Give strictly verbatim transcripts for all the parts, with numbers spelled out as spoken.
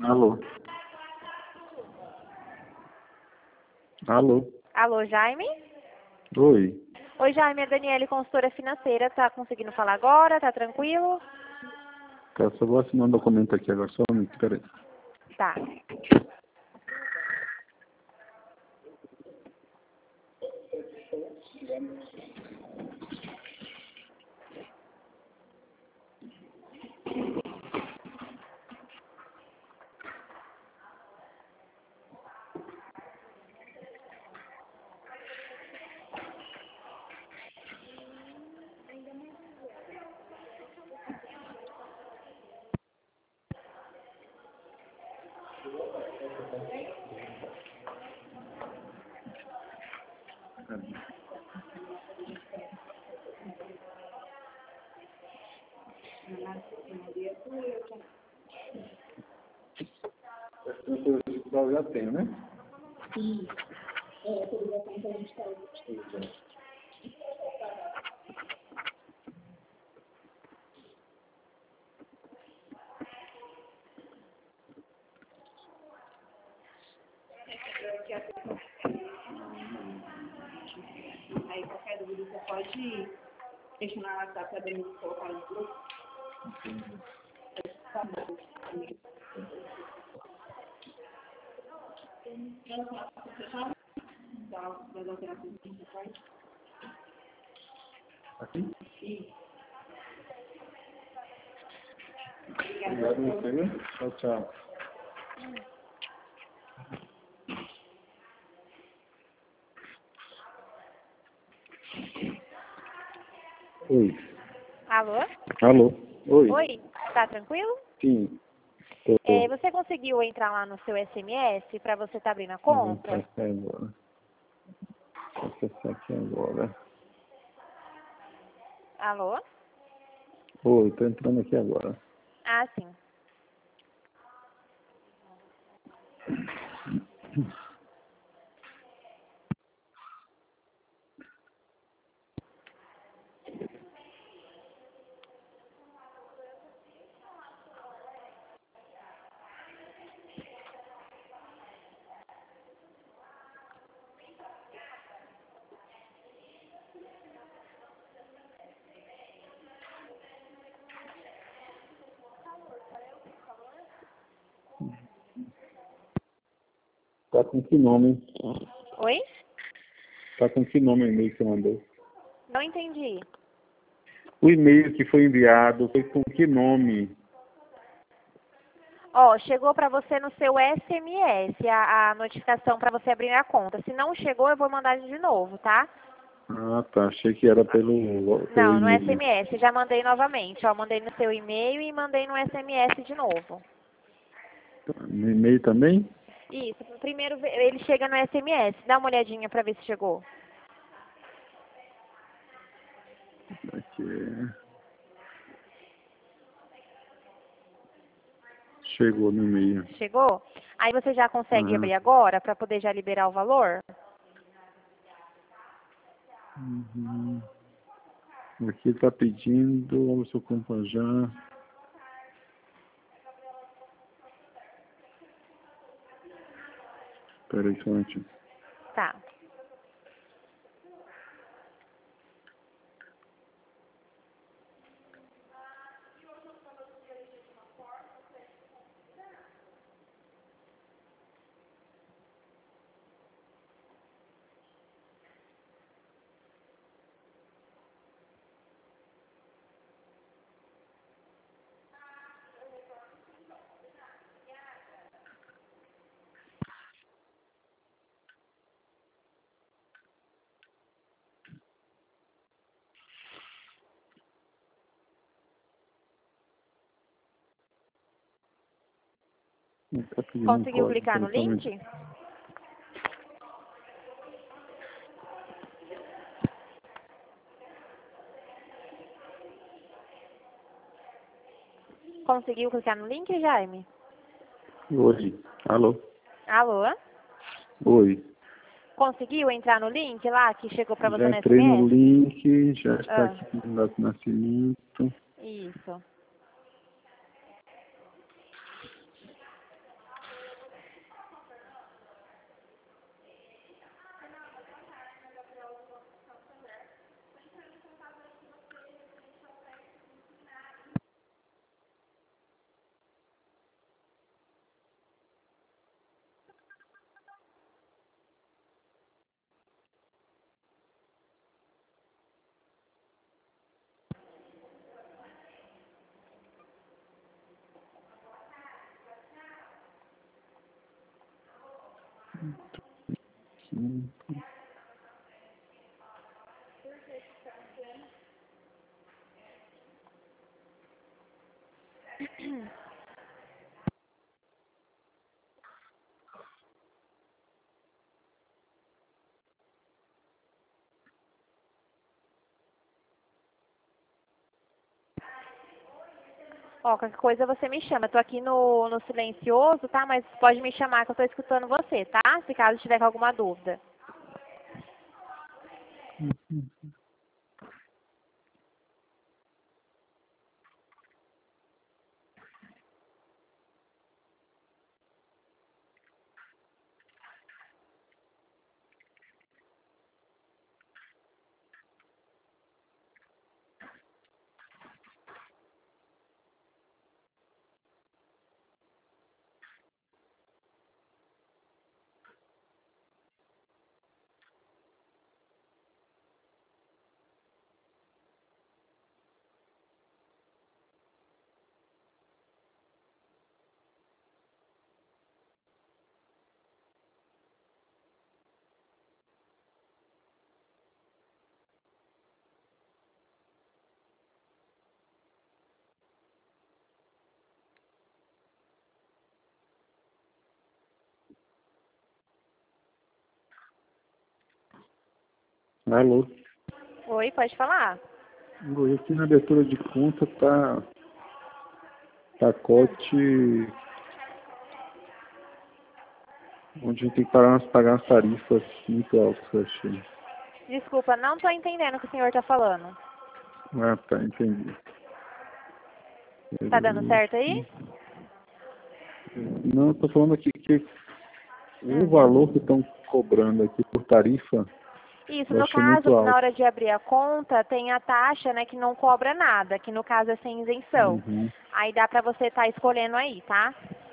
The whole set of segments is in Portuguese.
Alô? Alô? Alô, Jaime? Oi. Oi, Jaime, é Daniele, consultora financeira. Tá conseguindo falar agora? Tá tranquilo? Tá, só vou assinar um documento aqui agora, só um minuto, peraí. Tá. Eu já tenho, né? Sim. É, a autorização que a gente está usando. Aí qualquer dúvida você pode questionar no WhatsApp para Denise colocar no grupo. Tá bom. Ela fala para fechar das alterações que você faz. Aqui? Sim. Obrigado, você. Tchau, tchau. Oi. Alô? Alô? Oi. Oi, tá tranquilo? Sim. Tô. É, você conseguiu entrar lá no seu S M S para você estar abrindo a Vou conta? entrar aqui agora. Vou acessar aqui agora. Alô? Oi, tô entrando aqui agora. Ah, sim. Tá com que nome? Oi? Tá com que nome o e-mail que você mandou? Não entendi. O e-mail que foi enviado foi com que nome? Ó, chegou para você no seu S M S a, a notificação para você abrir a conta. Se não chegou, eu vou mandar de novo, tá? Ah, tá. Achei que era pelo, pelo Não, no e-mail. S M S. Já mandei novamente. Ó, mandei no seu e-mail e mandei no S M S de novo. No e-mail também? Isso. Primeiro ve- ele chega no S M S. Dá uma olhadinha para ver se chegou. Aqui. Chegou no e-mail. Chegou? Aí você já consegue Ah. abrir agora para poder já liberar o valor? Uhum. Aqui está pedindo, vamos se compra já. Espera aí, só um minutinho. Tá. Tá pedindo um Conseguiu código, clicar no espera só um link? minutinho. Conseguiu clicar no link, Jaime? Oi. Alô? Alô? Oi. Conseguiu entrar no link lá que chegou para você Já no entrei no S M S? link, já está Ah, aqui com o data de nascimento. isso. conta. Ó, qualquer coisa você me chama. Eu tô aqui no, no silencioso, tá? Mas pode me chamar que eu tô escutando você, tá? Se caso tiver com alguma dúvida. Uhum. Alô? Oi, pode falar. Oi, aqui na abertura de conta tá pacote onde a gente tem que pagar umas, pagar umas tarifas muito altas, eu achei. Desculpa, não tô entendendo o que o senhor tá falando. Ah, tá, entendi. Tá dando certo aí? Não, eu tô falando aqui que o Hum. valor que estão cobrando aqui por tarifa, Isso, eu no achei muito caso, na alto. hora de abrir a conta, tem a taxa, né, que não cobra nada, que no caso é sem isenção. Uhum. Aí dá pra você estar escolhendo aí, tá?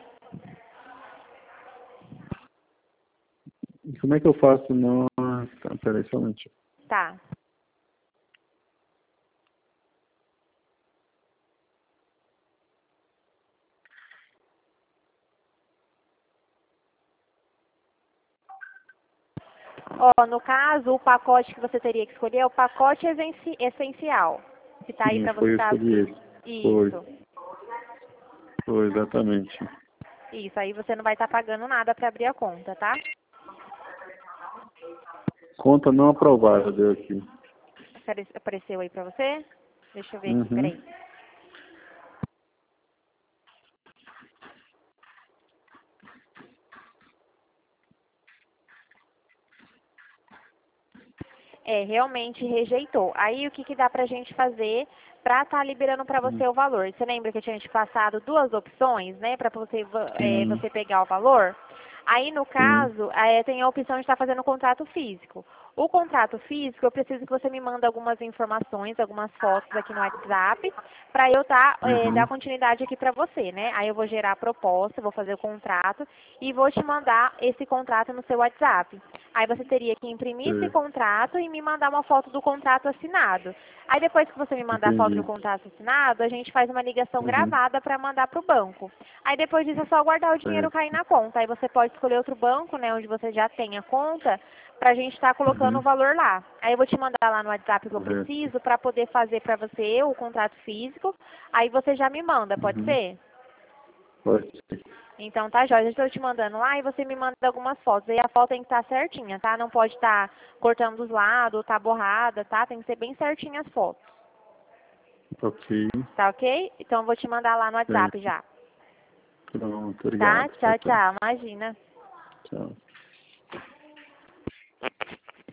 E como é que eu faço? Não, tá, peraí, só um minutinho. Tá. Ó, no caso, o pacote que você teria que escolher é o pacote essenci- essencial, que tá aí Sim, pra foi você eu estar... escolhi esse. Foi, Isso, foi, exatamente. isso. Aí você não vai estar pagando nada pra abrir a conta, tá? Conta não aprovada deu aqui. Apare- Apareceu aí pra você? Deixa eu ver aqui, Uhum. peraí. É, realmente rejeitou. Aí o que, que dá pra gente fazer pra estar liberando pra você Hum. o valor? Você lembra que eu tinha te passado duas opções, né, pra você, va- é, Sim, você pegar o valor? Aí, no sim. caso, é, tem a opção de estar fazendo o contrato físico. O contrato físico, eu preciso que você me mande algumas informações, algumas fotos aqui no WhatsApp, para eu tá, é, dar Uhum. continuidade aqui para você, né? Aí eu vou gerar a proposta, vou fazer o contrato e vou te mandar esse contrato no seu WhatsApp. Aí você teria que imprimir esse Sei. contrato e me mandar uma foto do contrato assinado. Aí depois que você me mandar a foto do Entendi. contrato assinado, a gente faz uma ligação Uhum. gravada para mandar para o banco. Aí depois disso é só aguardar o dinheiro Certo. cair na conta. Aí você pode escolher outro banco, né, onde você já tem a conta, para a gente estar colocando o Uhum. valor lá. Aí eu vou te mandar lá no WhatsApp o que eu Correto. preciso para poder fazer para você o contrato físico. Aí você já me manda, pode Uhum. ser? Pode ser. Então tá, Jorge, eu estou te mandando lá e você me manda algumas fotos. Aí a foto tem que estar certinha, tá? Não pode estar cortando dos lados, ou tá borrada, tá? Tem que ser bem certinha as fotos. Ok. Tá ok? Então eu vou te mandar lá no WhatsApp Certo. já. Pronto, Tá? obrigado. Tchau, Tchau, tchau. tchau. Imagina. Tchau.